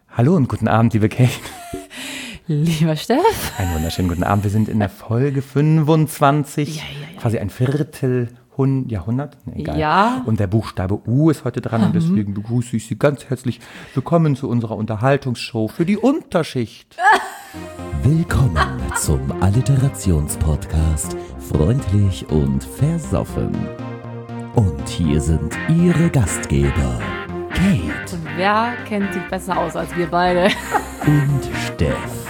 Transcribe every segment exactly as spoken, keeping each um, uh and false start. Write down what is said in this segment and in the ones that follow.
Hallo und guten Abend, liebe Kate. Lieber Steff. Einen wunderschönen guten Abend. Wir sind in der Folge fünfundzwanzig, ja, ja, ja. quasi ein Viertel Hund- Jahrhundert. Nee, egal. Ja. Und der Buchstabe U ist heute dran und deswegen begrüße ich Sie ganz herzlich willkommen zu unserer Unterhaltungsshow für die Unterschicht. Willkommen zum Alliterationspodcast Freundlich und Versoffen. Und hier sind Ihre Gastgeber Kate Und wer kennt sich besser aus als wir beide? und Steff.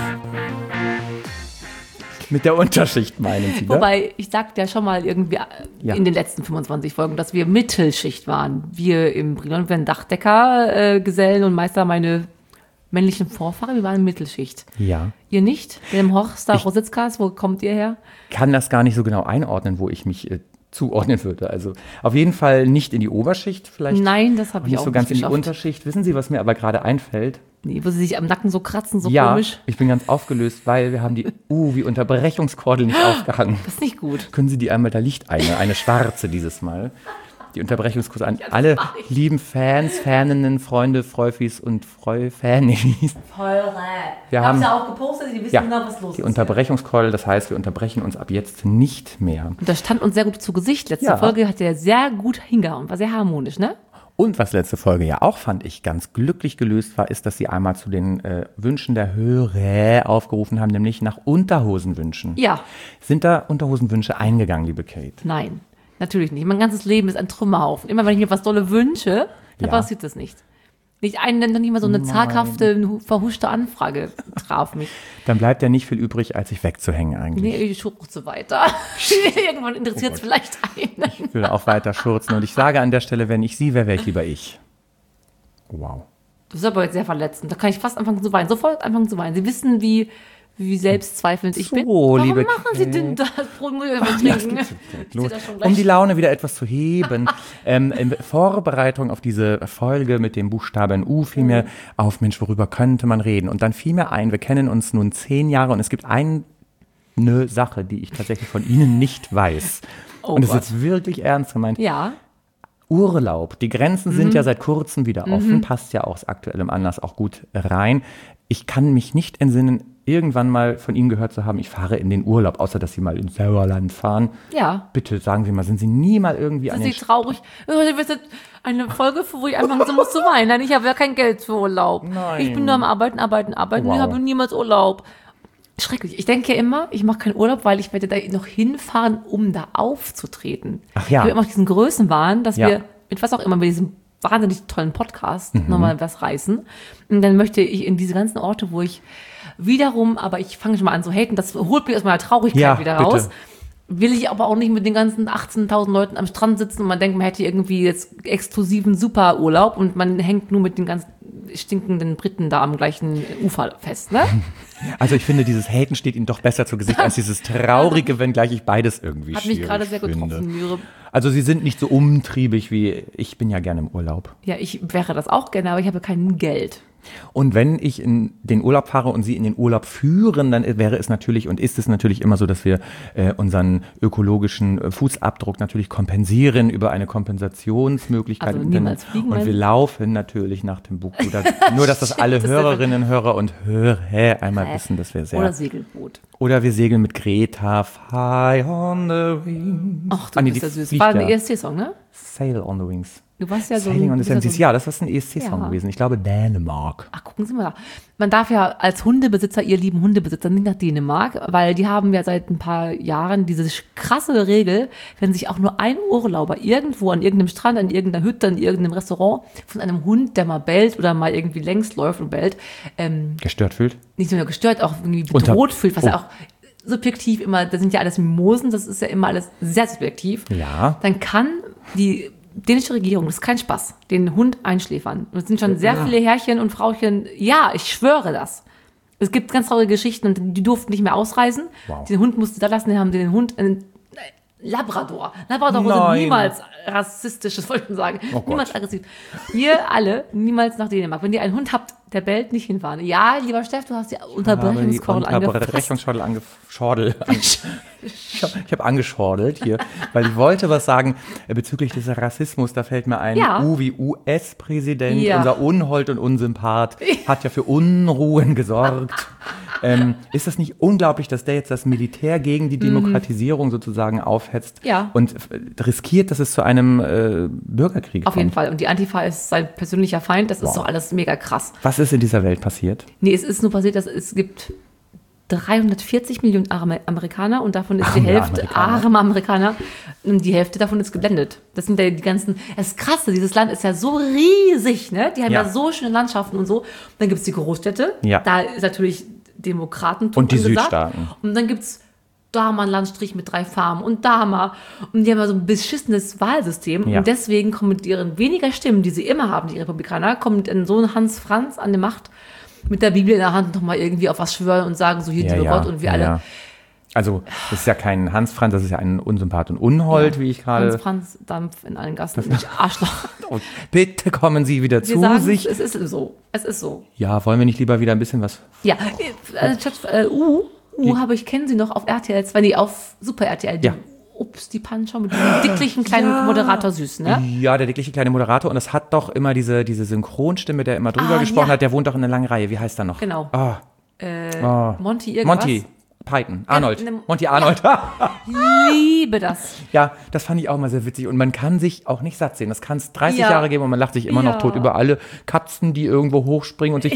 Mit der Unterschicht meinen Sie, ne? Wobei, ich sagte ja schon mal irgendwie Ja. in den letzten fünfundzwanzig Folgen, dass wir Mittelschicht waren. Wir im Brilon, wir waren Dachdecker, äh, Gesellen und Meister, meine männlichen Vorfahren, wir waren Mittelschicht. Ja. Ihr nicht? Mit dem Horster Rositzkas, wo kommt ihr her? Kann das gar nicht so genau einordnen, wo ich mich äh, zuordnen würde. Also auf jeden Fall nicht in die Oberschicht, vielleicht Nein, das habe ich nicht auch so ganz nicht in die geschafft. Unterschicht. Wissen Sie, was mir aber gerade einfällt? Nee, wo sie sich am Nacken so kratzen, so ja, komisch. ich bin ganz aufgelöst, weil wir haben die U wie Unterbrechungskordel nicht aufgehangen. Das ist nicht gut. Können Sie die einmal, da liegt eine, eine schwarze dieses Mal. Die Unterbrechungskordel an alle lieben Fans, Faninnen, Freunde, Freufis und Freu-Fanis. Voll Wir haben ja auch gepostet, die wissen ja, genau, was los die ist. Unterbrechungskordel, das heißt, wir unterbrechen uns ab jetzt nicht mehr. Und das stand uns sehr gut zu Gesicht. Letzte Ja. Folge hat der sehr gut hingehauen, war sehr harmonisch, ne? Und was letzte Folge ja auch, fand ich, ganz glücklich gelöst war, ist, dass Sie einmal zu den äh, Wünschen der Hörer aufgerufen haben, nämlich nach Unterhosenwünschen. Ja. Sind da Unterhosenwünsche eingegangen, liebe Kate? Nein, natürlich nicht. Mein ganzes Leben ist ein Trümmerhaufen. Immer wenn ich mir was Dolle wünsche, dann Ja. passiert das nicht. Nicht einen, noch nicht mal so eine zaghafte, verhuschte Anfrage traf mich. Dann bleibt ja nicht viel übrig, als sich wegzuhängen eigentlich. Nee, ich schurze weiter. Irgendwann interessiert es vielleicht einen. Ich will auch weiter schurzen. Und ich sage an der Stelle, wenn ich Sie wäre, wäre ich lieber ich. Wow. Das ist aber jetzt sehr verletzend. Da kann ich fast anfangen zu weinen. Sofort anfangen zu weinen. Sie wissen, wie, wie selbstzweifelnd ich So, bin. Warum liebe machen Sie denn das? Brot muss ich mal trinken. Ich Los, zieh das schon gleich. um die Laune wieder etwas zu heben. ähm, in Vorbereitung auf diese Folge mit dem Buchstaben U fiel mir auf, Mensch, worüber könnte man reden? Und dann fiel mir ein, wir kennen uns nun zehn Jahre und es gibt eine Sache, die ich tatsächlich von Ihnen nicht weiß. Oh und es Gott. ist jetzt wirklich ernst gemeint. Ja. Urlaub. Die Grenzen Mhm. sind ja seit kurzem wieder offen, passt ja aus aktuellem Anlass auch gut rein. Ich kann mich nicht entsinnen, irgendwann mal von Ihnen gehört zu haben, ich fahre in den Urlaub, außer dass Sie mal ins Sauerland fahren. Ja. Bitte sagen Sie mal, sind Sie nie mal irgendwie an Das den ist nicht traurig. Oh, das ist eine Folge, wo ich anfangen so muss zu weinen. Nein, ich habe ja kein Geld für Urlaub. Nein. Ich bin nur am Arbeiten, Arbeiten, Arbeiten. Wow. Ich habe niemals Urlaub. Schrecklich. Ich denke immer, ich mache keinen Urlaub, weil ich werde da noch hinfahren, um da aufzutreten. Ach ja. Ich habe immer diesen Größenwahn, dass Ja. wir mit was auch immer, mit diesem wahnsinnig tollen Podcast Mhm. nochmal was reißen. Und dann möchte ich in diese ganzen Orte, wo ich wiederum, aber ich fange schon mal an zu haten, das holt mich aus meiner Traurigkeit Ja, wieder bitte. raus. Will ich aber auch nicht mit den ganzen achtzehntausend Leuten am Strand sitzen und man denkt, man hätte irgendwie jetzt exklusiven Superurlaub und man hängt nur mit den ganzen stinkenden Briten da am gleichen Ufer fest, ne? Also ich finde, dieses Haten steht Ihnen doch besser zu Gesicht als dieses Traurige, wenngleich ich beides irgendwie Hat mich schwierig gerade sehr finde. getroffen. Ihre- Also Sie sind nicht so umtriebig wie ich bin ja gerne im Urlaub. Ja, ich wäre das auch gerne, aber ich habe kein Geld. Und wenn ich in den Urlaub fahre und Sie in den Urlaub führen, dann wäre es natürlich und ist es natürlich immer so, dass wir äh, unseren ökologischen äh, Fußabdruck natürlich kompensieren über eine Kompensationsmöglichkeit. Also Und niemals dann- fliegen, Und meinen wir Sie? laufen natürlich nach dem Buch. Oder, nur, dass das alle Das ist Hörerinnen, Hörer und Hörer einmal Äh, wissen, dass wir sehr... Oder Segelboot. Oder wir segeln mit Greta, Fly on the Wings. Ach, du Ah, nee, bist die ja süß. fliegt War ein ja. E S C-Song, ne? Sail on the Wings. Du warst ja so Sailing on the bist ja Seven Seas. so- Ja, das ist ein E S C-Song Ja. gewesen. Ich glaube Dänemark. Ach, gucken Sie mal da. Man darf ja als Hundebesitzer, ihr lieben Hundebesitzer, nicht nach Dänemark, weil die haben ja seit ein paar Jahren diese krasse Regel, wenn sich auch nur ein Urlauber irgendwo an irgendeinem Strand, an irgendeiner Hütte, an irgendeinem Restaurant von einem Hund, der mal bellt oder mal irgendwie längs läuft und bellt, ähm, Gestört fühlt. nicht nur gestört, auch irgendwie Unter- bedroht fühlt, was Oh. ja auch subjektiv immer, das sind ja alles Mimosen, das ist ja immer alles sehr subjektiv. Ja. Dann kann die dänische Regierung, das ist kein Spaß, den Hund einschläfern. Und es sind schon sehr viele Herrchen und Frauchen, ja, ich schwöre das. Es gibt ganz traurige Geschichten und die durften nicht mehr ausreisen. Wow. Den Hund musste da lassen, die haben den Hund, äh, Labrador. Labrador Nein. sind niemals rassistisch, das wollte ich sagen. Oh Gott. Niemals aggressiv. Ihr alle niemals nach Dänemark. Wenn ihr einen Hund habt, der bellt, nicht hinfahren. Ja, lieber Steff, du hast die Unterbrechungskordel angefasst. Unterbrechungsschordel angeschordelt. Ich habe hab angeschordelt hier, weil ich wollte was sagen äh, bezüglich des Rassismus. Da fällt mir ein, Ja. U wie U S-Präsident, Ja. unser Unhold und Unsympath, hat ja für Unruhen gesorgt. ähm, ist das nicht unglaublich, dass der jetzt das Militär gegen die Demokratisierung sozusagen aufhetzt Ja. und äh, riskiert, dass es zu einem äh, Bürgerkrieg Auf kommt? jeden Fall. Und die Antifa ist sein persönlicher Feind. Das ist doch alles mega krass. Was ist in dieser Welt passiert? Nee, es ist nur passiert, dass es gibt dreihundertvierzig Millionen arme Amerikaner und davon ist Arme die Hälfte Amerikaner. arme Amerikaner und die Hälfte davon ist geblendet. Das sind ja die ganzen, das ist krasse, dieses Land ist ja so riesig, ne? Die haben ja, Ja. so schöne Landschaften und so. Dann gibt es die Großstädte, Ja. da ist natürlich Demokratentum Und die angesagt. Südstaaten. Und dann gibt es da mal einen Landstrich mit drei Farmen und da mal. Und die haben ja so ein beschissenes Wahlsystem. Ja. Und deswegen kommen mit ihren weniger Stimmen, die sie immer haben, die Republikaner, kommen in so ein Hans Franz an die Macht mit der Bibel in der Hand nochmal irgendwie auf was schwören und sagen, so hier Ja, liebe ja, Gott und wir ja, alle. ja. Also, das ist ja kein Hans Franz, das ist ja ein Unsympath und Unhold, Ja. wie ich gerade. Hans Franz Dampf in allen Gassen. Ich Arschloch. Oh, bitte kommen Sie wieder Wir zu sagen, sich. es ist so. Es ist so. Ja, wollen wir nicht lieber wieder ein bisschen was? Ja, äh, Schatz, äh, U, U habe ich, kennen Sie noch auf R T L zwei, nee, auf Super R T L. Die, Ja. Ups, die Panschau mit diesem dicklichen kleinen Moderator süß, ne? Ja, der dickliche kleine Moderator. Und es hat doch immer diese, diese Synchronstimme, der immer drüber Ah, gesprochen ja. hat. Der wohnt doch in einer langen Reihe. Wie heißt er noch? Genau. Ah, Monty irgendwas. Monty Python. Arnold. ne- Monty Arnold. Liebe das. Ja, das fand ich auch mal sehr witzig. Und man kann sich auch nicht satt sehen. Das kann es dreißig Ja. Jahre geben und man lacht sich immer noch Ja. tot über alle Katzen, die irgendwo hochspringen und sich.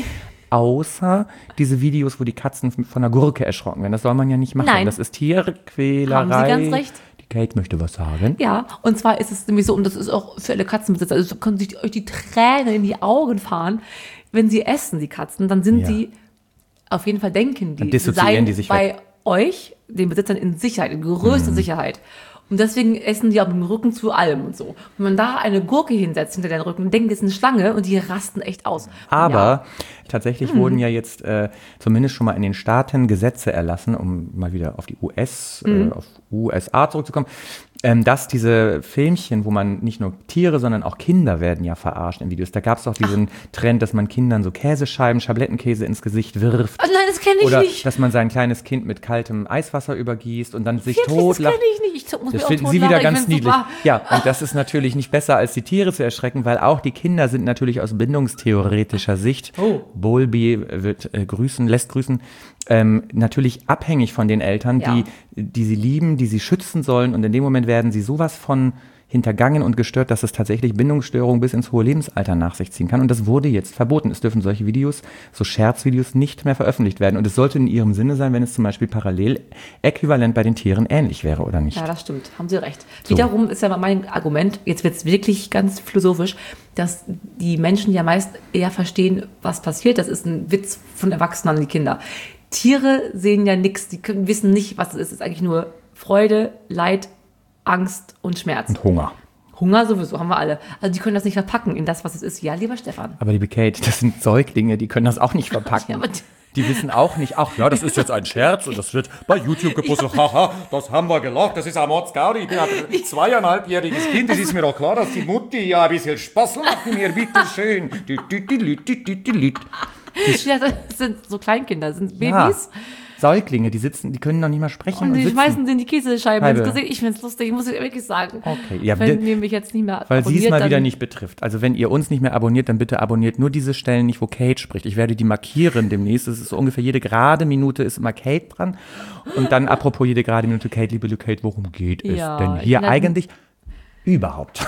Außer diese Videos, wo die Katzen von der Gurke erschrocken werden. Das soll man ja nicht machen. Nein. Das ist Tierquälerei. Haben Sie ganz recht. Die Kate möchte was sagen. Ja, und zwar ist es nämlich so, und das ist auch für alle Katzenbesitzer, also können sich euch die Tränen in die Augen fahren, wenn sie essen, die Katzen, dann sind Ja. sie, auf jeden Fall denken Dann die, dissoziieren seien die sich bei weg. euch, den Besitzern, in Sicherheit, in größter Mhm. Sicherheit. Und deswegen essen die auch mit dem Rücken zu allem und so. Wenn man da eine Gurke hinsetzt hinter den Rücken, denken, das ist eine Schlange und die rasten echt aus. Aber Ja. tatsächlich Mhm. wurden ja jetzt äh, zumindest schon mal in den Staaten Gesetze erlassen, um mal wieder auf die U S, Mhm. äh, auf U S A zurückzukommen, ähm, dass diese Filmchen, wo man nicht nur Tiere, sondern auch Kinder werden ja verarscht in Videos. Da gab es auch diesen Trend, dass man Kindern so Käsescheiben, Schablettenkäse ins Gesicht wirft. Oh nein, das kenne ich Oder nicht. dass man sein kleines Kind mit kaltem Eiswasser übergießt und dann sich Wirklich, das totlacht. kenne ich nicht. Ich muss Das mir auch finden Sie totlachen. wieder Ich ganz find's niedlich. super. Ja, und das ist natürlich nicht besser, als die Tiere zu erschrecken, weil auch die Kinder sind natürlich aus bindungstheoretischer Sicht, Oh. Bowlby wird äh, grüßen, lässt grüßen, ähm, natürlich abhängig von den Eltern, Ja. die, die sie lieben, die sie schützen sollen. Und in dem Moment werden sie sowas von hintergangen und gestört, dass es tatsächlich Bindungsstörungen bis ins hohe Lebensalter nach sich ziehen kann. Und das wurde jetzt verboten. Es dürfen solche Videos, so Scherzvideos, nicht mehr veröffentlicht werden. Und es sollte in ihrem Sinne sein, wenn es zum Beispiel parallel äquivalent bei den Tieren ähnlich wäre oder nicht. Ja, das stimmt. Haben Sie recht. So. Wiederum ist ja mein Argument, jetzt wird es wirklich ganz philosophisch, dass die Menschen ja meist eher verstehen, was passiert. Das ist ein Witz von Erwachsenen an die Kinder. Tiere sehen ja nichts, die können, wissen nicht, was es ist. Es ist eigentlich nur Freude, Leid, Angst und Schmerz. Und Hunger. Hunger sowieso, haben wir alle. Also die können das nicht verpacken in das, was es ist. Ja, lieber Stefan. Aber liebe Kate, das sind Säuglinge, die können das auch nicht verpacken. Ja, aber- Die wissen auch nicht, ach ja, das ist jetzt ein Scherz und das wird bei YouTube gepostet. Haha, das haben wir gelacht, das ist ein Mordsgaudi. Ich bin ein zweieinhalbjähriges Kind, es ist mir doch klar, dass die Mutti ja ein bisschen Spaß macht mit mir, bitteschön. Dü, dü, dü, lü, dü, dü, dü, lü. Ja, das sind so Kleinkinder, das sind Ja, Babys. Säuglinge, die sitzen, die können noch nicht mal sprechen. Und Und die sitzen. schmeißen denen die Käsescheiben ins Scheibe. Gesicht. Ich finde es lustig, muss ich wirklich sagen. Okay, ja, Wenn wir- ihr mich jetzt nicht mehr Weil sie es abonniert, mal wieder dann- nicht betrifft. Also wenn ihr uns nicht mehr abonniert, dann bitte abonniert nur diese Stellen nicht, wo Kate spricht. Ich werde die markieren demnächst. Es ist so ungefähr jede gerade Minute ist immer Kate dran. Und dann apropos jede gerade Minute, Kate, liebe Kate, worum geht es Ja, denn ich hier bin halt- eigentlich überhaupt?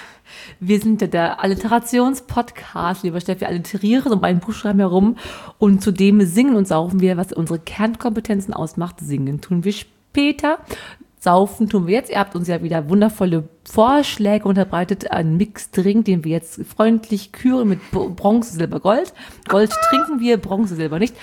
Wir sind ja der Alliterationspodcast, lieber Steffi. Wir alliterieren um einen Buchstaben herum und zudem singen und saufen wir, was unsere Kernkompetenzen ausmacht. Singen tun wir später. Saufen tun wir jetzt. Ihr habt uns ja wieder wundervolle Vorschläge unterbreitet. Einen Mixdrink, den wir jetzt freundlich küren mit B- Bronze, Silber, Gold. Gold trinken wir, Bronze, Silber nicht.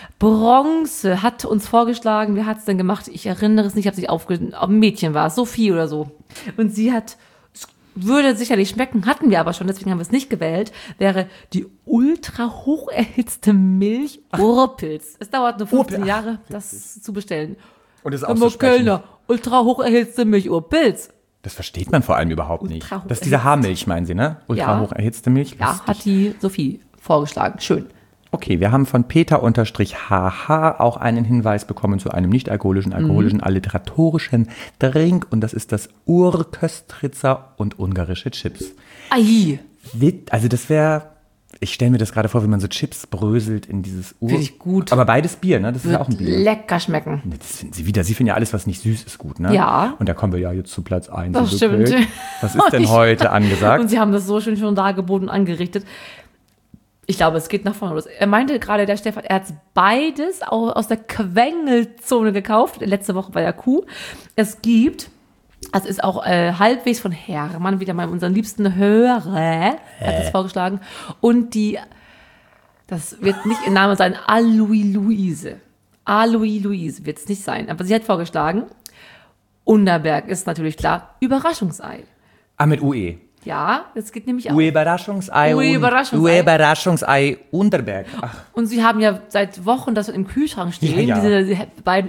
Bronze hat uns vorgeschlagen. Wer hat es denn gemacht? Ich erinnere es nicht. Ich habe sich aufgeschrieben. Ein Mädchen war es, Sophie oder so. Und sie hat, es würde sicherlich schmecken, hatten wir aber schon, deswegen haben wir es nicht gewählt, wäre die ultra hoch erhitzte Milch Urpilz. Es dauert nur fünfzehn Urpilz. Jahre, das zu bestellen. Und es Aber Kölner, ultra hoch erhitzte Milch oder Pilz. Das versteht man vor allem überhaupt nicht. Ultra hoch Das ist diese Haarmilch, meinen Sie, ne? Ultra Ja. hoch erhitzte Milch. Ja, Lustig. hat die Sophie vorgeschlagen. Schön. Okay, wir haben von Peter-H H auch einen Hinweis bekommen zu einem nicht-alkoholischen, alkoholischen, alliteratorischen Drink. Und das ist das Urköstritzer und ungarische Chips. Ai, Wit- Also das wäre, ich stelle mir das gerade vor, wie man so Chips bröselt in dieses Ur... Finde ich gut. Aber beides Bier, ne? Das ist ja auch ein wird Bier. lecker schmecken. Das finden Sie wieder. Sie finden ja alles, was nicht süß ist, gut, ne? Ja. Und da kommen wir ja jetzt zu Platz eins. Das stimmt. Was ist denn Ich- heute angesagt? Und sie haben das so schön schon dargeboten und angerichtet. Ich glaube, es geht nach vorne los. Er meinte gerade, der Stefan, er hat beides au- aus der Quengelzone gekauft. Letzte Woche bei der Kuh. Es gibt, das ist auch äh, halbwegs von Hermann, wieder mal unseren liebsten Hörer, hat es vorgeschlagen. Und die, das wird nicht ihr Name sein, Alois Luise. Alois Luise wird es nicht sein. Aber sie hat vorgeschlagen, Unterberg ist natürlich klar, Überraschungsei. Ah, mit U E. Ja, das geht nämlich auch. U-Überraschungsei. Ui, und- Überraschungsei. U-Überraschungsei Unterberg. Ach, Und sie haben ja seit Wochen das im Kühlschrank stehen, Ja, ja. diese beiden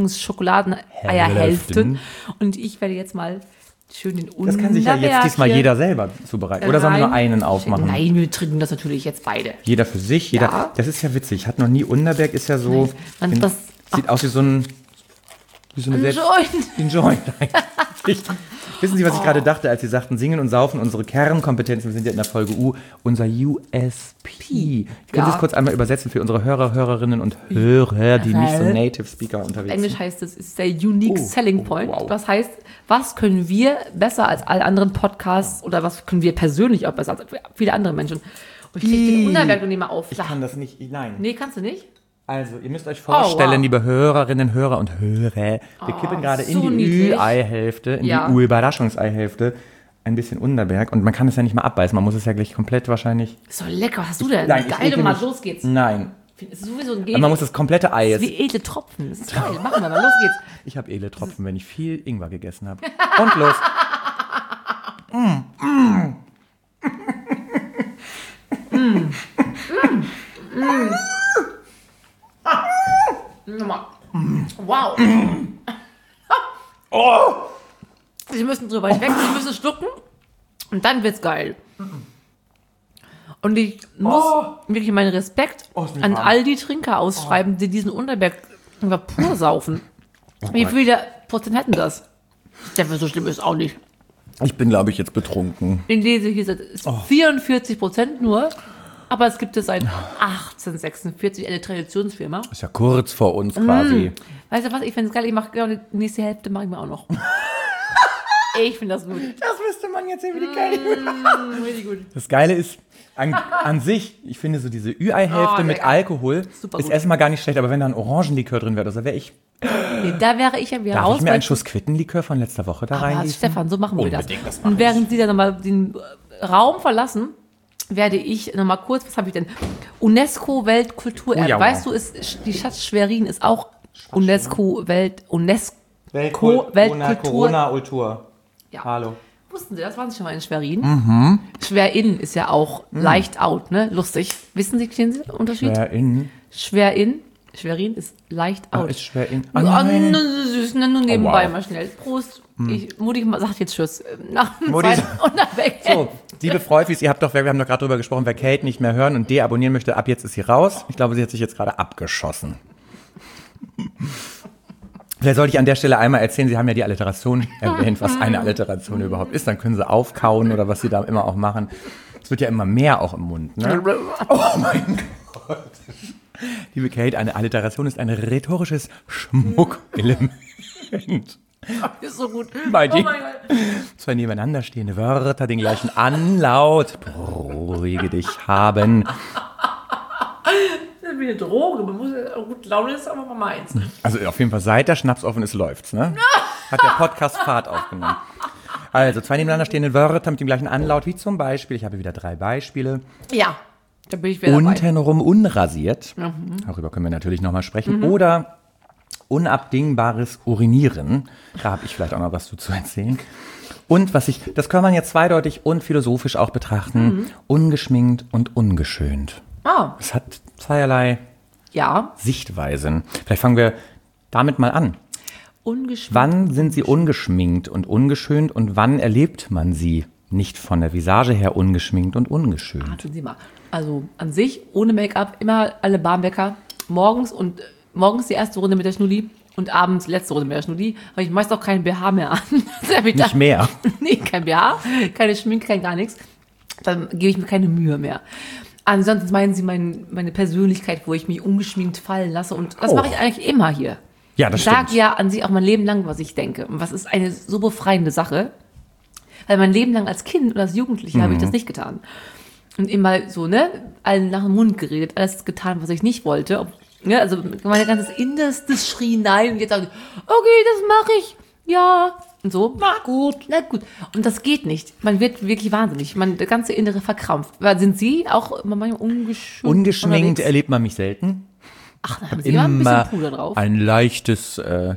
Überraschungsschokoladen-Eierhälften. Und ich werde jetzt mal schön den Unterberg das kann sich ja jetzt diesmal hier jeder selber zubereiten. Oder sollen wir nur rein- einen aufmachen? Nein, wir trinken das natürlich jetzt beide. Jeder für sich, jeder. Ja. Das ist ja witzig. Ich hatte noch nie Unterberg, ist ja so. Man- in- das- sieht aus wie so ein. Wie so eine Ein Selbst- Joint. Wie ein Joint eigentlich. Wissen Sie, was ich gerade dachte, als Sie sagten, Singen und Saufen, unsere Kernkompetenzen, wir sind ja in der Folge U, unser U S P. Können Sie Ja. es kurz einmal übersetzen für unsere Hörer, Hörerinnen und Hörer, die nicht so Native Speaker unterwegs Englisch sind? heißt es, ist der Unique Oh, Selling oh, Point. wow. Das heißt, was können wir besser als alle anderen Podcasts oder was können wir persönlich auch besser als viele andere Menschen? Und ich krieg den Ih. Unterberg und nehme auf. Ich kann das nicht, nein. Nee, kannst du nicht? Also, ihr müsst euch vorstellen, wow. liebe Hörerinnen, Hörer und Hörer, wir kippen gerade in so die niedlich. Ü-Ei-Hälfte, in Ja. die U-Überraschungseihälfte ein bisschen Unterberg und man kann es ja nicht mal abbeißen, man muss es ja gleich komplett wahrscheinlich... Ist doch lecker. Was hast du denn? Nein, ich Geil, ekel mal mich. los geht's. Nein, Es ist sowieso ein aber Gel. man muss das komplette Ei Das ist jetzt... wie edle Tropfen. Das ist geil. Machen wir mal. Los geht's. Ich habe edle Tropfen, wenn ich viel Ingwer gegessen habe. Und los. Nochmal. Wow. Sie müssen drüber weg. Sie müssen schlucken. Und dann wird's geil. Und ich muss wirklich meinen Respekt Oh, ist mir an warm. all die Trinker ausschreiben, die diesen Unterberg einfach pur saufen. Wie Gott. viele Prozent hätten das? Stefan, so schlimm ist auch nicht. Ich bin, glaube ich, jetzt betrunken. Ich lese hier, es ist vierundvierzig Prozent nur. Aber es gibt es seit achtzehnhundertsechsundvierzig, eine Traditionsfirma. Ist ja kurz vor uns quasi. Weißt du was, ich finde es geil, ich mache die nächste Hälfte mache ich mir auch noch. Ich finde das gut. Das wüsste man jetzt sehen, wie die geil Mm, richtig gut. Das Geile ist, an, an sich, ich finde so diese Ü-Ei-Hälfte Oh, mit lecker. Alkohol Super ist gut. erstmal gar nicht schlecht, aber wenn da ein Orangenlikör drin wäre, das wäre ich... Nee, da wäre ich ja wieder Darf raus. ich mir weil- einen Schuss Quittenlikör von letzter Woche da Aber reingießen? Stefan, so machen wir Unbedingt, das das. mach Und während Sie dann nochmal den Raum verlassen, werde ich nochmal kurz, was habe ich denn? UNESCO-Weltkulturerbe. Oh ja, wow. Weißt du, ist, die Stadt Schwerin ist auch UNESCO-Welt, UNESCO Weltkul- Weltkultur. Corona-Ultur. Ja. Hallo. Wussten Sie das? Waren Sie schon mal in Schwerin? Schwerin ist ja auch leicht out, ne? Lustig. Wissen Sie den Unterschied? Schwer in... Schwerin. Schwerin ist leicht Ah, out. ist schwer in... Oh, Ah, nein. nur süß, ne, nur nebenbei wow. mal schnell. Prost. Ich, Mutti sagt jetzt Tschüss. Nach dem Mutti zweiten und dann weg. So, liebe Freufis, ihr habt doch, wir haben doch gerade drüber gesprochen, wer Kate nicht mehr hören und deabonnieren möchte, ab jetzt ist sie raus. Ich glaube, sie hat sich jetzt gerade abgeschossen. Vielleicht sollte ich an der Stelle einmal erzählen, Sie haben ja die Alliteration erwähnt, was eine Alliteration überhaupt ist. Dann können Sie aufkauen oder was Sie da immer auch machen. Es wird ja immer mehr auch im Mund, ne? Oh mein Gott. Liebe Kate, eine Alliteration ist ein rhetorisches Schmuckelement. Ist so gut. Bei Oh dir. mein Gott. Zwei nebeneinander stehende Wörter, den gleichen Anlaut, beruhige dich haben. Das ist wie eine Droge. Man muss ja gut Laune ist aber mal meins. Also auf jeden Fall, seit der Schnaps offen ist, läuft's, ne? Hat der Podcast Fahrt aufgenommen. Also zwei nebeneinander stehende Wörter mit dem gleichen Anlaut, wie zum Beispiel, ich habe wieder drei Beispiele. Ja, da bin ich wieder dabei. Untenrum unrasiert, darüber können wir natürlich nochmal sprechen. Oder unabdingbares Urinieren, da habe ich vielleicht auch noch was zu, zu erzählen. Und was ich, das kann man jetzt zweideutig und philosophisch auch betrachten, ungeschminkt und ungeschönt. Ah, Es hat zweierlei ja. Sichtweisen. Vielleicht fangen wir damit mal an. Ungeschminkt. Wann sind Sie ungeschminkt und ungeschönt und wann erlebt man Sie nicht von der Visage her ungeschminkt und ungeschönt? Warten Sie mal. Also an sich, ohne Make-up, immer alle Barmwecker. Morgens und äh, morgens die erste Runde mit der Schnulli und abends die letzte Runde mit der Schnulli. Habe ich meist auch keinen B H mehr an. Nicht mehr. Nee, kein B H, keine Schminke, kein gar nichts. Dann gebe ich mir keine Mühe mehr. Ansonsten meinen Sie mein, meine Persönlichkeit, wo ich mich ungeschminkt fallen lasse. Und das Oh. mache ich eigentlich immer hier. Ja, das ich sage stimmt. ja an sich auch mein Leben lang, was ich denke. Und was ist eine so befreiende Sache. Weil mein Leben lang als Kind oder als Jugendliche Mhm. habe ich das nicht getan. Und immer so, ne, allen nach dem Mund geredet, alles getan, was ich nicht wollte. Ob, ne, also mein ganzes Innerstes schrie nein und jetzt sage ich, okay, das mache ich, ja. Und so, na gut, na gut. Und das geht nicht. Man wird wirklich wahnsinnig. Man, der ganze Innere verkrampft. Weil Sind Sie auch immer manchmal ungeschminkt? Ungeschminkt unterwegs? erlebt man mich selten. Ach, dann haben Sie immer ein bisschen Puder drauf. ein leichtes äh,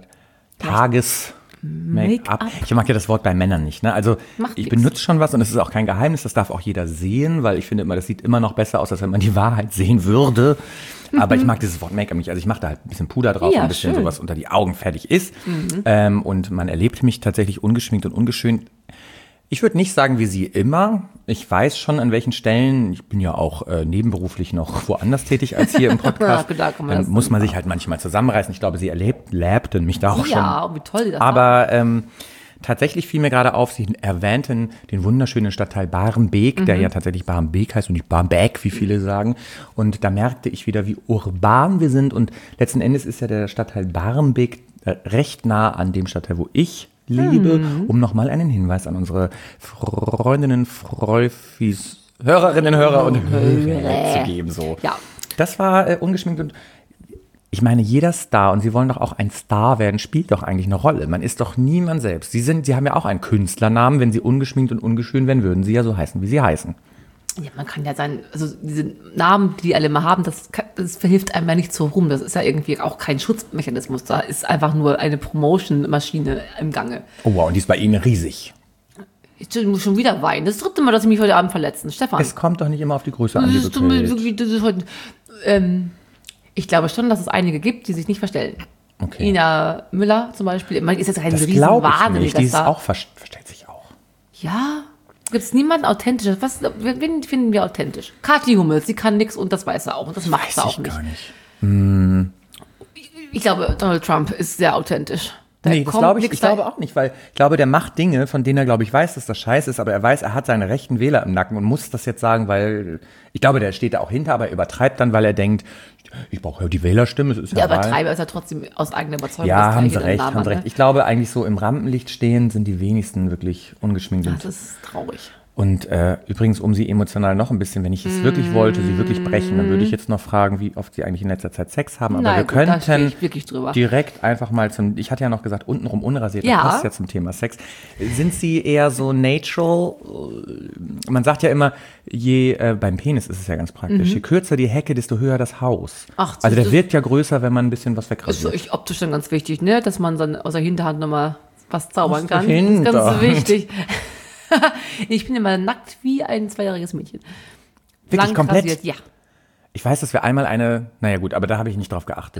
Tages Make-up. Make-up. Ich mag ja das Wort bei Männern nicht. Ne? Also Macht ich nix. benutze schon was und es ist auch kein Geheimnis, das darf auch jeder sehen, weil ich finde immer, das sieht immer noch besser aus, als wenn man die Wahrheit sehen würde. Aber ich mag dieses Wort Make-up nicht. Also ich mache da halt ein bisschen Puder drauf, Ja, ein bisschen schön. sowas unter die Augen fertig ist. Ähm, und man erlebt mich tatsächlich ungeschminkt und ungeschönt. Ich würde nicht sagen, wie Sie immer. Ich weiß schon, an welchen Stellen. Ich bin ja auch äh, nebenberuflich noch woanders tätig als hier im Podcast. Ja, da kann man Dann das muss man sich halt manchmal zusammenreißen. Ich glaube, Sie erlebt, läbten mich da auch schon. Ja, wie toll Sie das machen. Aber ähm, tatsächlich fiel mir gerade auf, Sie erwähnten den wunderschönen Stadtteil Barmbek, der ja tatsächlich Barmbek heißt und nicht Barmbek, wie viele sagen. Und da merkte ich wieder, wie urban wir sind. Und letzten Endes ist ja der Stadtteil Barmbek äh, recht nah an dem Stadtteil, wo ich lebe, um nochmal einen Hinweis an unsere Freundinnen, Freufis, Hörerinnen, Hörer und Hörer zu geben. So. Ja. Das war äh, ungeschminkt und ich meine, jeder Star, und Sie wollen doch auch ein Star werden, spielt doch eigentlich eine Rolle. Man ist doch nie man selbst. Sie sind, Sie haben ja auch einen Künstlernamen. Wenn Sie ungeschminkt und ungeschön wären, würden Sie ja so heißen, wie Sie heißen. Ja, man kann ja sein, also diese Namen, die die alle mal haben, das, kann, das verhilft einem ja nicht so rum. Das ist ja irgendwie auch kein Schutzmechanismus. Da ist einfach nur eine Promotion-Maschine im Gange. Oh wow, und die ist bei Ihnen riesig. Ich muss schon wieder weinen. Das dritte Mal, dass Sie mich heute Abend verletzen. Stefan. Es kommt doch nicht immer auf die Größe an, das liebe ist, tut mir Kate. wirklich, das ist heute, ähm, ich glaube schon, dass es einige gibt, die sich nicht verstellen. Okay. Ina Müller zum Beispiel. Man ist jetzt kein Das riesen glaube ich Wahnsinniger nicht. Die ist Star. auch, ver- verstellt sich auch. Ja, gibt es niemanden authentisches. Was, wen finden wir authentisch? Kathi Hummels, sie kann nix und das weiß er auch. Und das macht Weiß sie auch ich nicht. gar nicht. Ich glaube, Donald Trump ist sehr authentisch. Da Nee, das kommt glaube ich, nix ich glaube auch nicht, weil ich glaube, der macht Dinge, von denen er, glaube ich, weiß, dass das scheiße ist, aber er weiß, er hat seine rechten Wähler im Nacken und muss das jetzt sagen, weil ich glaube, der steht da auch hinter, aber er übertreibt dann, weil er denkt, ich brauche ja die Wählerstimme, es ist ja Ja, aber Wahl. Treiber ist ja trotzdem aus eigener Überzeugung. Ja, das haben Gleiche Sie recht, dann haben Sie labern, recht. Ich glaube, eigentlich so im Rampenlicht stehen sind die wenigsten wirklich ungeschminkt. ne? Und, Das ist traurig. und äh, übrigens, um Sie emotional noch ein bisschen, wenn ich es wirklich wollte, Sie wirklich brechen, dann würde ich jetzt noch fragen, wie oft Sie eigentlich in letzter Zeit Sex haben. Aber Nein, wir gut, da stehe könnten ich wirklich drüber. direkt einfach mal zum, ich hatte ja noch gesagt, untenrum unrasiert, Ja. das passt ja zum Thema Sex. Sind Sie eher so natural? Man sagt ja immer, je, äh, beim Penis ist es ja ganz praktisch, je kürzer die Hecke, desto höher das Haus. Mhm. Ach, also der das- wirkt ja größer, wenn man ein bisschen was Ist für wegrasiert. euch optisch dann ganz wichtig, ne? Dass man dann aus der Hinterhand nochmal was zaubern Aus der kann. Das ist ganz Hinterhand. wichtig. Ich bin immer nackt wie ein zweijähriges Mädchen. Wirklich Blank komplett? rasiert, ja. Ich weiß, dass wir einmal eine, naja gut, aber da habe ich nicht drauf geachtet.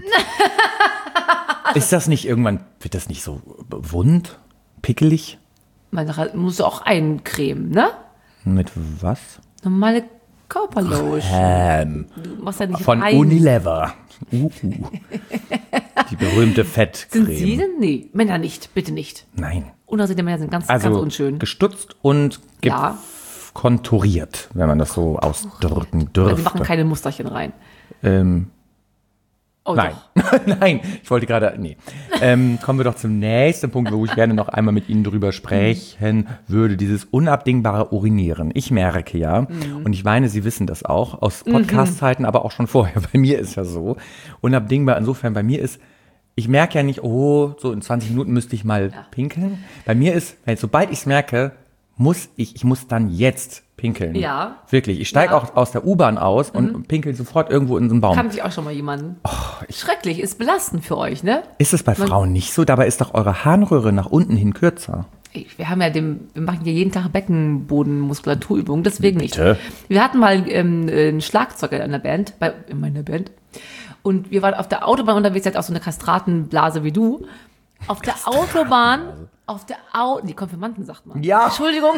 Ist das nicht irgendwann, wird das nicht so wund, pickelig? Man ra- muss auch eincremen, ne? Mit was? Normale Körperlotion. Ähm, Du machst ja nicht von rein. Unilever. Uh, die berühmte Fettcreme. Sind Sie denn? Nee, Männer nicht, bitte nicht. Nein. Unrasierte Männer sind ganz, Also ganz unschön. gestutzt und Ja. konturiert, wenn man das so ausdrücken Weil dürfte. die machen keine Musterchen rein. ähm, Oh, nein, doch. nein, ich wollte gerade, nee. Ähm, kommen wir doch zum nächsten Punkt, wo ich gerne noch einmal mit Ihnen drüber sprechen würde, dieses unabdingbare Urinieren. Ich merke ja, Mhm. und ich meine, Sie wissen das auch, aus Podcast-Zeiten, aber auch schon vorher, bei mir ist ja so, unabdingbar insofern, bei mir ist, ich merke ja nicht, oh, so in zwanzig Minuten müsste ich mal pinkeln. Bei mir ist, weil sobald ich es merke, muss ich, ich muss dann jetzt pinkeln. Ja. Wirklich, ich steige Ja. auch aus der U-Bahn aus und pinkel sofort irgendwo in so einen Baum. Kannte ich auch schon mal jemanden. Oh, Schrecklich, ist belastend für euch, ne? Ist es bei Frauen nicht so? Dabei ist doch eure Harnröhre nach unten hin kürzer. Ey, Wir haben ja dem, wir machen ja jeden Tag Beckenbodenmuskulaturübungen, deswegen Bitte? nicht. Wir hatten mal ähm, einen Schlagzeuger in der Band, bei, in meiner Band. Und wir waren auf der Autobahn unterwegs, der hat auch so eine Kastratenblase wie du. Auf der Autobahn, auf der Au... Die Konfirmanden sagt man. Ja. Entschuldigung.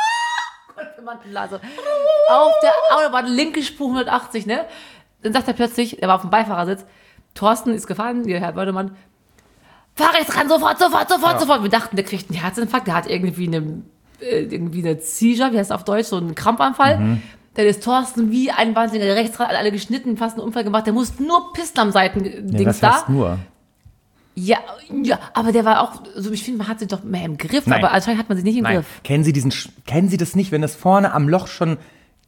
Konfirmandenblase. Auf der Autobahn, linke Spur hundertachtzig, ne? Dann sagt er plötzlich, er war auf dem Beifahrersitz, Thorsten ist gefahren, hier, Herr Bördemann, fahr rechts ran, sofort, sofort, sofort, ja. sofort. Wir dachten, der kriegt einen Herzinfarkt, der hat irgendwie eine, äh, irgendwie eine Seizure, wie heißt das auf Deutsch, so einen Krampfanfall. Mhm. Dann ist Thorsten wie ein Wahnsinniger, rechts ran, alle geschnitten, fast einen Unfall gemacht, der muss nur pissen am Seitendings ja, das da. heißt nur. Ja, ja, aber der war auch, also ich finde, man hat sich doch mehr im Griff, Nein. aber anscheinend hat man sich nicht im Nein. Griff. Kennen Sie diesen, kennen Sie das nicht, wenn das vorne am Loch schon,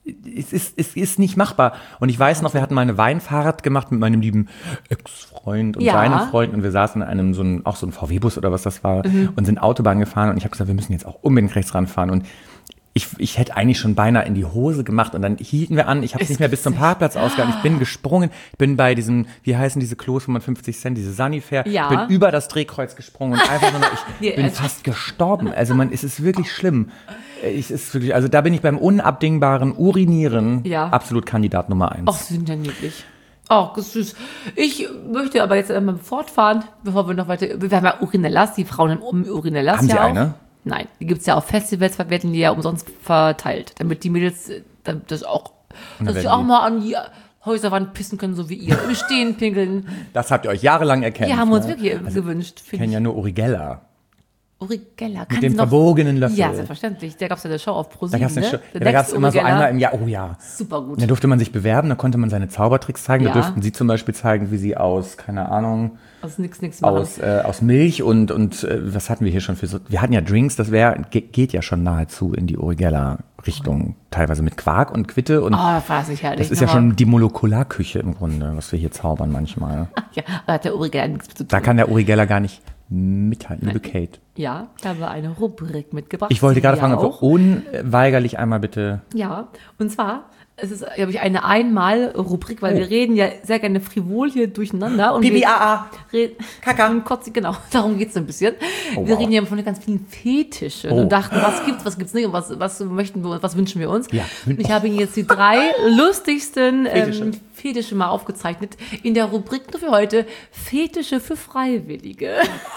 es ist, es ist nicht machbar. Und ich weiß noch, wir hatten mal eine Weinfahrt gemacht mit meinem lieben Ex-Freund und Ja. seinem Freund und wir saßen in einem, so ein, auch so ein V W-Bus oder was das war mhm. und sind Autobahn gefahren und ich habe gesagt, wir müssen jetzt auch unbedingt rechts ranfahren und Ich, ich hätte eigentlich schon beinahe in die Hose gemacht und dann hielten wir an. Ich habe es nicht mehr bis zum Parkplatz ausgegangen. Ich bin gesprungen. Ich bin bei diesem, wie heißen diese Klos, wo man fünfzig Cent, diese Sanifair. Ja. Ich bin über das Drehkreuz gesprungen und einfach nur, ich Nee, bin also- fast gestorben. Also man, es ist wirklich schlimm. Es ist wirklich, also da bin ich beim unabdingbaren Urinieren Ja. absolut Kandidat Nummer eins. Ach, sie sind ja niedlich. Ach, das ist süß. Ich möchte aber jetzt einmal fortfahren, bevor wir noch weiter, wir haben ja Urinellas, die Frauen im Urinellas Haben ja Sie auch. eine? Nein, die gibt es ja auf Festivals, werden die ja umsonst verteilt, damit die Mädels äh, damit das auch, dann dass sie werden auch die- mal an die Häuserwand pissen können, so wie ihr. Im Stehen pinkeln. Das habt ihr euch jahrelang erkannt. Die haben uns ne? wirklich gewünscht. Ich Finde kenne ich. ja nur Urigella. Urigella. Mit dem verbogenen Löffel. Ja, selbstverständlich. Da gab es ja eine Show auf ProSieben, Da gab es eine ne? Show, The ja, da gab's Next immer so Urigella. einmal im Jahr, oh ja. Super gut. Da durfte man sich bewerben, da konnte man seine Zaubertricks zeigen. Ja. Da durften sie zum Beispiel zeigen, wie sie aus, keine Ahnung, Also nix, nix machen. aus, äh, aus Milch und, und äh, was hatten wir hier schon für so, wir hatten ja Drinks, das wär, ge- geht ja schon nahezu in die Urigella-Richtung, teilweise mit Quark und Quitte und Oh, das war das nicht herrlich. das ist ja Nochmal. schon die Molekularküche im Grunde, was wir hier zaubern manchmal. Ja, da hat der Urigella nichts mit zu tun. Da kann der Urigella gar nicht mithalten, liebe Kate. Ja, ich habe eine Rubrik mitgebracht. Ich wollte Sie gerade ja fragen, ob auch. wir unweigerlich einmal bitte, Ja, und zwar, es ist, glaube ich, eine Einmal-Rubrik, weil wir reden ja sehr gerne frivol hier durcheinander. Und Pipi, wir A, A. reden- Kaka. Und Kotzi, genau, darum geht es ein bisschen. Oh, wir wow. reden ja von ganz vielen Fetischen Oh. und dachten, was gibt's, was gibt's nicht und was, was möchten wir, was wünschen wir uns. Ja. Und ich habe Ihnen jetzt die drei lustigsten Fetische. ähm, Fetische mal aufgezeichnet in der Rubrik nur für heute, Fetische für Freiwillige.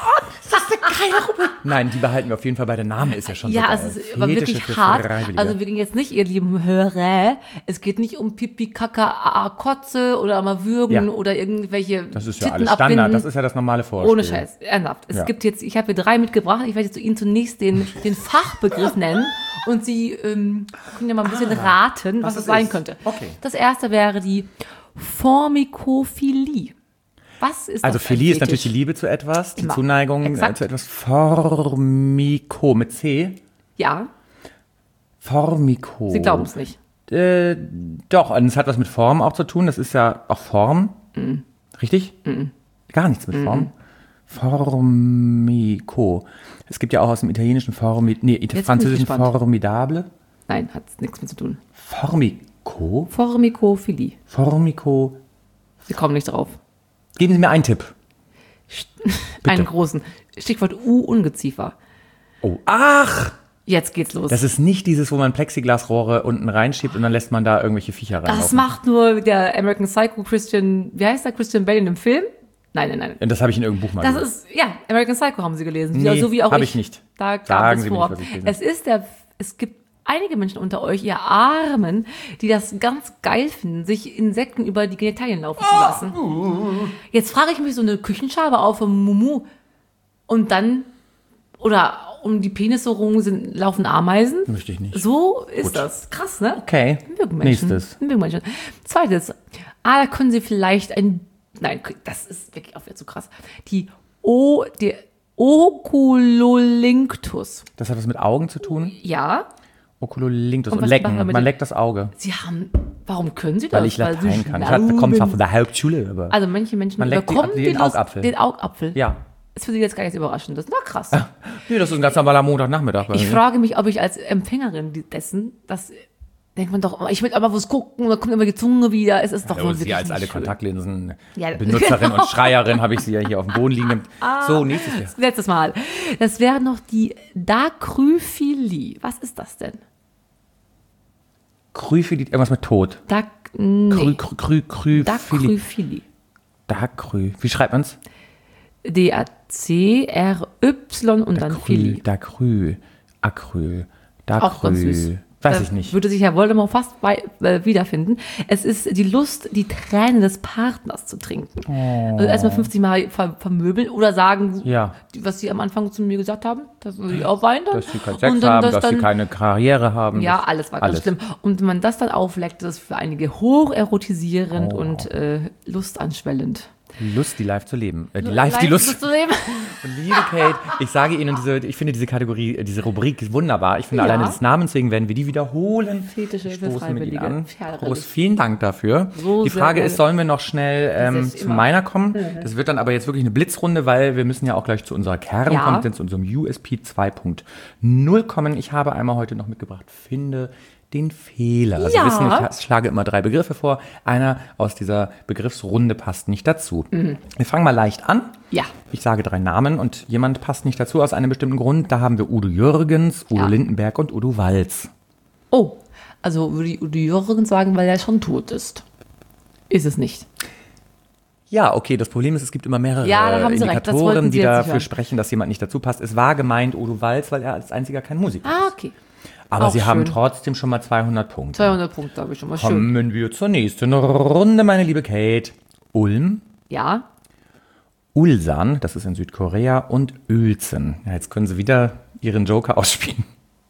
nein, die behalten wir auf jeden Fall bei, der Name ist ja schon Ja, so es geil. ist aber Fetische wirklich für hart. Freiwillige. Also wir gehen jetzt nicht, ihr lieben Hörer, es geht nicht um Pipi, Kaka, A, A, Kotze oder mal würgen Ja. oder irgendwelche Das ist ja Titten alles abbinden. Standard, das ist ja das normale Vorspiel. Ohne Scheiß, ernsthaft. Es Ja. gibt jetzt, ich habe hier drei mitgebracht, ich werde jetzt zu Ihnen zunächst den, den Fachbegriff nennen und Sie ähm, können ja mal ein bisschen raten, was was es es sein ist. könnte. Okay. Das erste wäre die Formikophilie. Was ist Also das für ein Philie ist natürlich die Fetisch? Liebe zu etwas, die Immer. Zuneigung äh, Exakt. zu etwas. Formiko mit C. Ja, Formiko. Sie glauben es nicht. Äh, doch, und es hat was mit Form auch zu tun. Das ist ja auch Form. Mhm. Richtig? Gar nichts mit Form. Formiko. Es gibt ja auch aus dem italienischen Formi, nee, bin ich französischen gespannt. Formidable. Nein, hat nichts mit zu tun. Formiko? Formikophilie. Formiko. Sie kommen nicht drauf. Geben Sie mir einen Tipp. Einen großen. Stichwort U-Ungeziefer. Oh, ach! Jetzt geht's los. Das ist nicht dieses, wo man Plexiglasrohre unten reinschiebt und dann lässt man da irgendwelche Viecher reinlaufen. Das macht nur der American Psycho Christian, wie heißt der, Christian Bale in dem Film? Nein, nein, nein. Und das habe ich in irgendeinem Buch mal Das gehört. ist, ja, American Psycho haben Sie gelesen. Nee, so wie auch hab ich. ich nicht. Da gab Sagen es Sie mir vor. nicht, was ich gelesen habe. Es ist der, es gibt einige Menschen unter euch, ihr Armen, die das ganz geil finden, sich Insekten über die Genitalien laufen zu lassen. Jetzt frage ich mich so eine Küchenschabe auf vom Mumu und dann, oder um die Penisse rum sind, laufen Ameisen. Möchte ich nicht. So ist Gut. das. Krass, ne? Okay, Mögen Menschen. nächstes. Mögen Menschen. Zweites. Ah, da können Sie vielleicht ein, nein, das ist wirklich auch wieder zu krass. Die O, die Oculolinctus. Das hat was mit Augen zu tun? Ja, Oculolinctus Und und, was lecken. machen wir mit Man dem- leckt das Auge, Sie haben, warum können Sie das? weil ich Sie Latein kann. Ich schnauben. komme zwar von der Hauptschule, aber Also manche Menschen Man leckt die- bekommen den den, Lust- Augapfel. Den Augapfel. ja. Ist für Sie jetzt gar nichts Überraschendes. Na krass. Nee, das ist ein ganz normaler Montagnachmittag bei Ich mir. frage mich, ob ich als Empfängerin dessen, das denkt man doch, ich will aber was gucken, da kommt immer die Zunge wieder. Es ist doch Ja, wohl Sie wirklich als nicht alle schön. Kontaktlinsen Ja, Benutzerin genau. und Schreierin habe ich sie ja hier auf dem Boden liegen. So, nächstes Jahr. Letztes Mal. Das wäre noch die Dacryphilie. Was ist das denn? Kryphilie, irgendwas mit Tod. Dac, nee. Krü, krü, krü, Kryphilie. Dacryphilie. Dakrü. Wie schreibt man's? D A C R Y und dann Philly. Dacryl, Acryl, Auch ganz süß. Dacryl. Weiß Da ich nicht. Würde sich Herr Voldemort fast bei, äh, wiederfinden. Es ist die Lust, die Tränen des Partners zu trinken. Also erstmal fünfzig Mal ver vermöbeln oder sagen, Ja. die- was sie am Anfang zu mir gesagt haben, dass sie auch weinen dann. Dass sie keinen Sex Und dann haben, das dass sie dann- keine Karriere haben. Ja, das- alles war alles. ganz schlimm. Und wenn man das dann aufleckt, das ist für einige hocherotisierend Oh. und äh, lustanschwellend. Die Lust, die live zu leben. Äh, die live, die Lust. zu leben. Und liebe Kate, ich sage Ihnen, diese, ich finde diese Kategorie, äh, diese Rubrik wunderbar. Ich finde Ja. alleine des Namens wegen werden wir die wiederholen. Fetische für Stoßen mit Ihnen Freiwillige. an. Herrlich. Prost, vielen Dank dafür. So die sehr Frage gerne. ist, sollen wir noch schnell ähm, ist zu immer- meiner kommen? Das wird dann aber jetzt wirklich eine Blitzrunde, weil wir müssen ja auch gleich zu unserer Kernkompetenz, zu unserem U S P zwei Punkt null kommen. Ich habe einmal heute noch mitgebracht, finde den Fehler. Sie Ja. wissen, ich schlage immer drei Begriffe vor. Einer aus dieser Begriffsrunde passt nicht dazu. Wir fangen mal leicht an. Ja. Ich sage drei Namen und jemand passt nicht dazu aus einem bestimmten Grund. Da haben wir Udo Jürgens, Udo Ja. Lindenberg und Udo Walz. Oh, also würde ich Udo Jürgens sagen, weil er schon tot ist. Ist es nicht. Ja, okay, das Problem ist, es gibt immer mehrere Ja, da haben Sie recht, das Indikatoren, wollten Sie die jetzt nicht dafür hören. sprechen, dass jemand nicht dazu passt. Es war gemeint Udo Walz, weil er als einziger kein Musiker ist. Ah, okay. Aber auch Sie haben schön. trotzdem schon mal zweihundert Punkte. zweihundert Punkte habe ich schon mal schön. Kommen wir zur nächsten Runde, meine liebe Kate. Ulm, Ja, Ulsan, das ist in Südkorea, und Uelzen. Ja, jetzt können Sie wieder Ihren Joker ausspielen.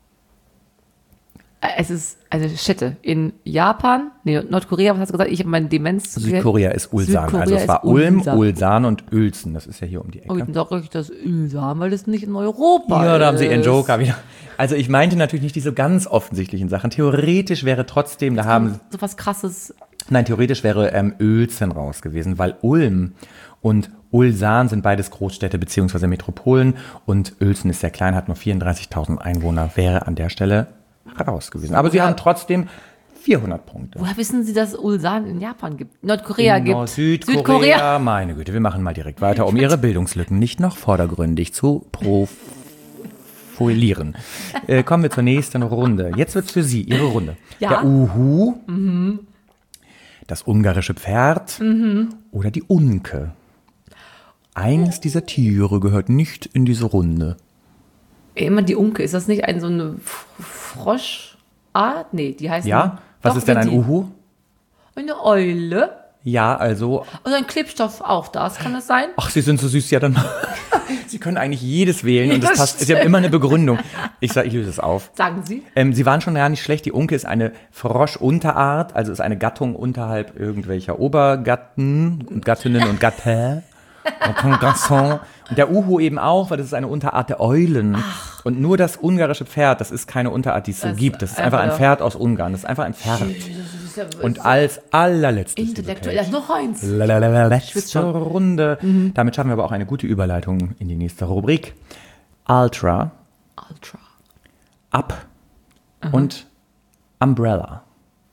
äh, es ist eine Städte in Japan, nee, Nordkorea, was hast du gesagt? Ich habe meine Demenz. Südkorea ist Ulsan. Südkorea also es war ist Ulm, Ulsan. Ulsan und Uelzen. Das ist ja hier um die Ecke. Oh, dann sage ich das Ulsan, weil das nicht in Europa Ja, da haben Sie ist. Ihren Joker wieder. Also ich meinte natürlich nicht diese ganz offensichtlichen Sachen. Theoretisch wäre trotzdem, da haben, So was Krasses. nein, theoretisch wäre ähm, Uelzen raus gewesen, weil Ulm und Ulsan sind beides Großstädte bzw. Metropolen und Uelzen ist sehr klein, hat nur vierunddreißigtausend Einwohner, wäre an der Stelle raus gewesen. Aber Sie Ja. haben trotzdem vierhundert Punkte. Woher wissen Sie, dass Ulsan in Japan gibt? Nordkorea gibt. Nord- Südkorea, meine Güte, wir machen mal direkt weiter, um Ihre Bildungslücken nicht noch vordergründig zu profilieren. Äh, kommen wir zur nächsten Runde. Jetzt wird's für Sie, Ihre Runde. Ja. Der Uhu, das ungarische Pferd oder die Unke. Eines dieser Tiere gehört nicht in diese Runde. Immer die Unke. Ist das nicht ein so eine F- Froschart? Nee, die heißt. Ja? Was Doch, ist denn ein die- Uhu? Eine Eule. Ja, also, Oder ein Klebstoff auch das, kann das sein? ach, Sie sind so süß, ja dann. Sie können eigentlich jedes wählen und Ja, das passt. Sie haben immer eine Begründung. Ich sage, ich löse es auf. Sagen Sie. Ähm, Sie waren schon gar nicht schlecht. Die Unke ist eine Froschunterart, also ist eine Gattung unterhalb irgendwelcher Obergatten und Gattinnen und Gatte. Und der Uhu eben auch, weil das ist eine Unterart der Eulen. Und nur das ungarische Pferd, das ist keine Unterart, die es so Das gibt. Das ist einfach ein einfach- Pferd aus Ungarn. Das ist einfach ein Pferd. Das ist ja Und als allerletztes, liebe intellektuell. Kate, Ja, noch eins. Lalalala, schwitze letzte schon. Runde. Damit schaffen wir aber auch eine gute Überleitung in die nächste Rubrik. Ultra, Ultra. Up und Umbrella.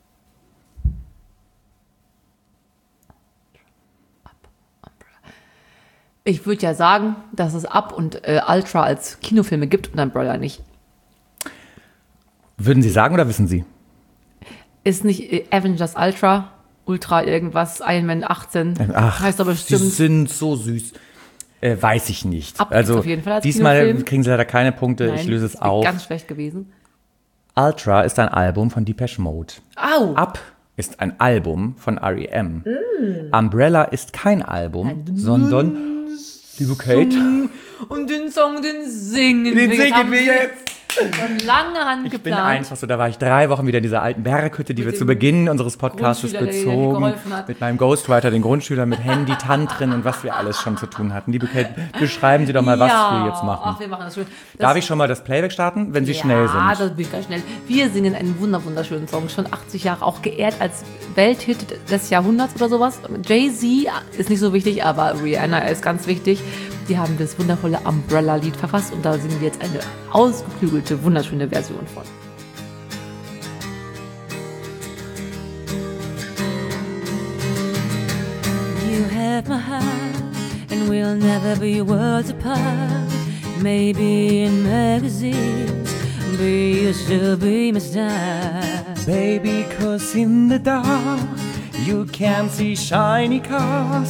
Ich würde ja sagen, dass es Up und äh, Ultra als Kinofilme gibt und Umbrella nicht. Würden Sie sagen oder wissen Sie? Ist nicht äh, Avengers Ultra, Ultra irgendwas, Iron Man achtzehn, Ach, heißt aber Sie bestimmt. sind so süß. Äh, weiß ich nicht. Up also gibt's auf jeden Fall als diesmal Kinofilm. kriegen Sie leider keine Punkte. ich löse es das wäre auf. Ganz schlecht gewesen. Ultra ist ein Album von Depeche Mode. Au! Up ist ein Album von R E M. Umbrella ist kein Album, sondern, liebe Kate, Und den Song, den singen den wir. singen haben wir Sie jetzt. Von langer Hand Ich bin geplant. einfach so, da war ich drei Wochen wieder in dieser alten Berghütte, die wir zu Beginn unseres Podcasts Grundschüler, der dir bezogen, geholfen hat. mit meinem Ghostwriter, den Grundschüler, mit Handy, Tantrin und was wir alles schon zu tun hatten. Liebe Kate, beschreiben Sie doch mal, was ja. wir jetzt machen. Ach, wir machen das schön. Das Darf ich schon mal das Playback starten, wenn Sie ja, schnell sind? das bin ich ganz schnell. Wir singen einen wunder wunderschönen Song, schon achtzig Jahre, auch geehrt als Welthit des Jahrhunderts oder sowas. Jay-Z ist nicht so wichtig, aber Rihanna ist ganz wichtig. Die haben das wundervolle Umbrella-Lied verfasst und da singen wir jetzt eine ausgeklügelte, wunderschöne Version von. You have my heart, and we'll never be worlds apart. Maybe in magazines, but you'll still be my star. Baby, cause in the dark you can see shiny cars.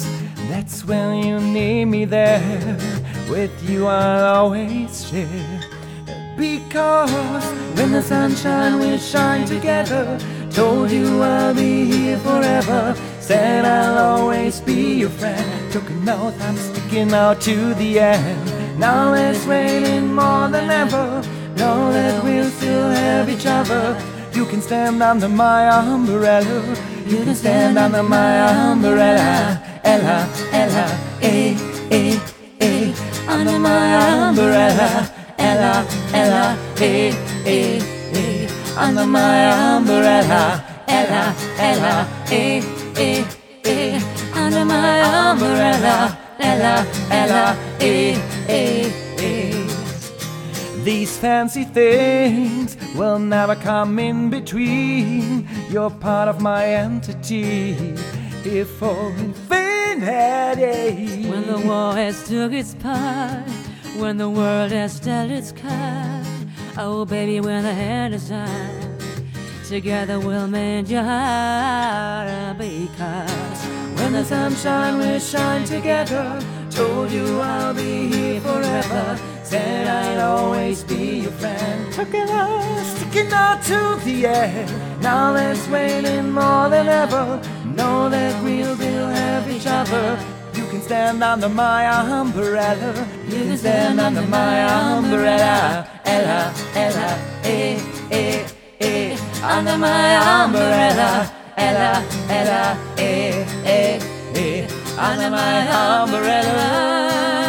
That's when you need me there. With you I'll always share. Because when the sunshine will shine together, told you I'll be here forever. Said I'll always be your friend. Took an oath, I'm sticking out to the end. Now it's raining more than ever. Know that we'll still have each other. You can stand under my umbrella. You can stand under my umbrella. Ella, Ella, eh, eh, eh. Under my umbrella. Ella, Ella, eh, eh, eh. Under my umbrella. Ella, Ella, eh, eh, eh. Under my umbrella. Ella, Ella, eh, eh, eh. These fancy things will never come in between. You're part of my entity. If only infinity. When the war has took its part, when the world has dealt its card, oh baby, when the hand is on, together we'll mend your heart. Because when the sunshine will shine together, told you I'll be here forever. Said I'd always be your friend. Took it out, sticking out to the end. Now that's waiting more than ever. Know that we'll still have each other. You can stand under my umbrella. You can stand under my umbrella. Ella, Ella, eh, eh, eh. Under my umbrella. Ella, Ella, eh, eh, eh. Under my umbrella.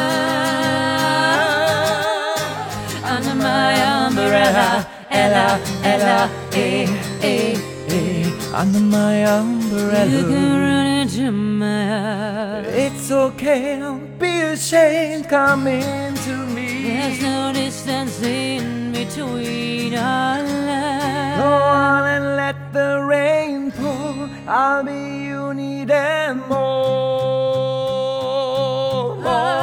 Under my umbrella, Ella, Ella, eh, eh, eh. Under my umbrella. you can run into my heart. It's okay, don't be ashamed, come into me. There's no distance in between our Go love. on and let the rain pour. I'll be you need and more.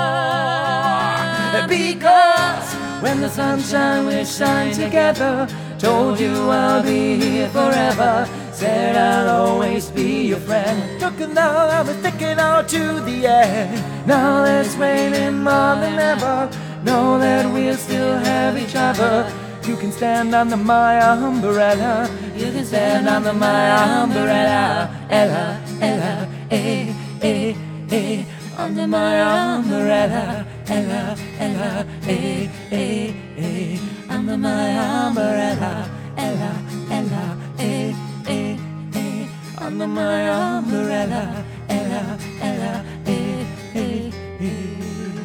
more. Because when the sunshine will shine together, told you I'll be here forever. Said I'll always be your friend. Took it now, I was sticking out to the end. Now it's raining more than ever. Know that we'll still have each other. You can stand under my umbrella. You can stand under my umbrella. Ella, Ella, eh, eh, eh. Under my umbrella. Ella, Ella, eh, eh, eh. Under my umbrella. Ella, Ella, eh, eh, eh. Under my umbrella. Ella, Ella, eh, eh, eh.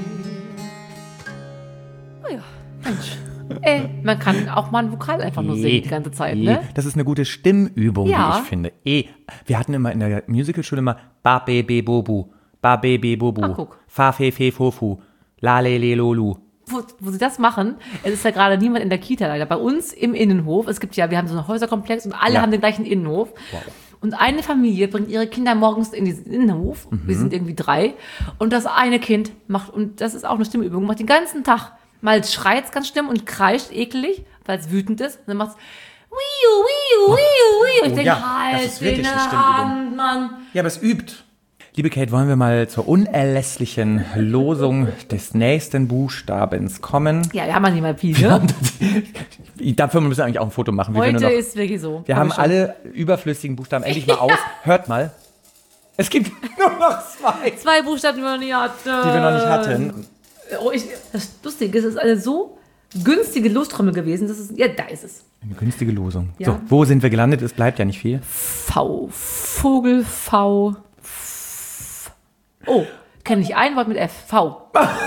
Oh ja, Mensch. Ey, man kann auch mal ein Vokal einfach nur singen die ganze Zeit, ne? Das ist eine gute Stimmübung, Ja. wie ich finde. E. Wir hatten immer in der Musicalschule immer Ba, Be, Be, Bobu. Ba, Be, Be, Bobu. Ach, guck. Fa, Fe, Fe, Fofu. La, Le, Le, Lolu. Wo, wo sie das machen, es ist ja gerade niemand in der Kita leider. Bei uns im Innenhof, es gibt ja, wir haben so einen Häuserkomplex und alle Ja. haben den gleichen Innenhof. Und eine Familie bringt ihre Kinder morgens in diesen Innenhof. Mhm. Wir sind irgendwie drei. Und das eine Kind macht, und das ist auch eine Stimmübung, macht den ganzen Tag. Mal schreit es ganz schlimm und kreischt eklig, weil es wütend ist. Und dann macht es Wiu, Wiu, Wiu, Wiu. Ich Oh denke, ja, das halt ist wirklich den eine Stimmübung. Hand, Mann. Ja, aber es übt. Liebe Kate, wollen wir mal zur unerlässlichen Losung des nächsten Buchstabens kommen? Ja, wir haben ja nicht mal viel, ne? Dafür müssen wir eigentlich auch ein Foto machen. wie wir, Heute nur noch, ist wirklich so. wir Hab haben ich schon. alle überflüssigen Buchstaben endlich mal aus. Hört mal. Es gibt nur noch zwei, Zwei Buchstaben, die wir noch nie hatten. die wir noch nicht hatten. Oh, ich, das Lustige ist, es ist eine so günstige Lostrommel gewesen. Das ist, ja, da ist es. Eine günstige Losung. Ja. So, wo sind wir gelandet? Es bleibt ja nicht viel. V. Vogel, V. F. Oh, kenne ich ein Wort mit F. V.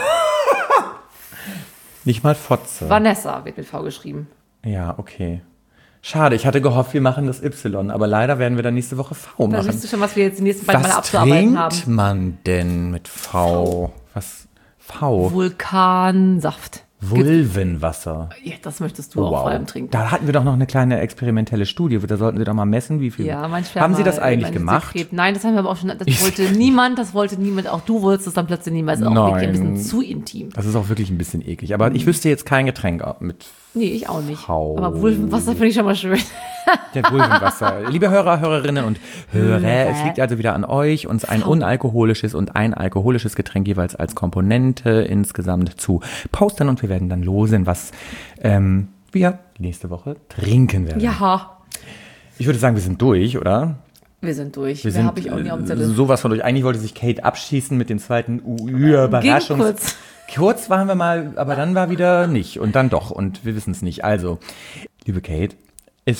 Nicht mal Fotze. Vanessa wird mit V geschrieben. Ja, okay. Schade, ich hatte gehofft, wir machen das Y, aber leider werden wir dann nächste Woche V Da machen. siehst du schon, was wir jetzt die nächsten beiden Mal Was abzuarbeiten haben. trinkt man denn mit V? Was? V? Vulkansaft. Vulvenwasser. Ja, das möchtest du auch vor allem trinken. Da hatten wir doch noch eine kleine experimentelle Studie. Da sollten Sie doch mal messen, wie viel. Ja, manchmal Haben Sie das mal, eigentlich äh, gemacht? Sekret. Nein, das haben wir aber auch schon. Das wollte niemand, das wollte niemand. Auch du wolltest es dann plötzlich niemals. Auch Nein. wirklich ein bisschen zu intim. Das ist auch wirklich ein bisschen eklig. Aber ich wüsste jetzt kein Getränk mit. Nee, ich auch nicht. V. Aber Vulvenwasser finde ich schon mal schön. Der Vulvenwasser. Liebe Hörer, Hörerinnen und Hörer, es liegt also wieder an euch, uns ein unalkoholisches und ein alkoholisches Getränk jeweils als Komponente insgesamt zu posten und wir werden dann losen, was ähm, wir nächste Woche trinken werden. Ja, Ich würde sagen, wir sind durch, oder? wir sind durch. Wir Mehr sind habe ich auch nicht auf dem äh, Zettel. sowas von durch. Eigentlich wollte sich Kate abschießen mit dem zweiten Überraschungs... kurz. Kurz waren wir mal, aber dann war wieder nicht und dann doch und wir wissen es nicht. Also, liebe Kate, es,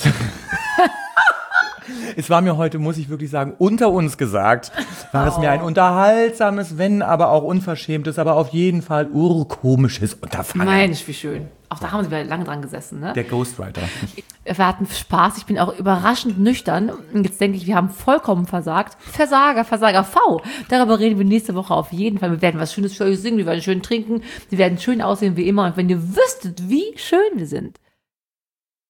es war mir heute, muss ich wirklich sagen, unter uns gesagt, war es mir ein unterhaltsames, wenn aber auch unverschämtes, aber auf jeden Fall urkomisches Unterfangen. Mensch, wie schön. Auch da haben wir lange dran gesessen, ne? Der Ghostwriter. Wir hatten Spaß. Ich bin auch überraschend nüchtern. Und jetzt denke ich, wir haben vollkommen versagt. Versager, Versager V. Darüber reden wir nächste Woche auf jeden Fall. Wir werden was Schönes für euch singen. Wir werden schön trinken. Wir werden schön aussehen wie immer. Und wenn ihr wüsstet, wie schön wir sind.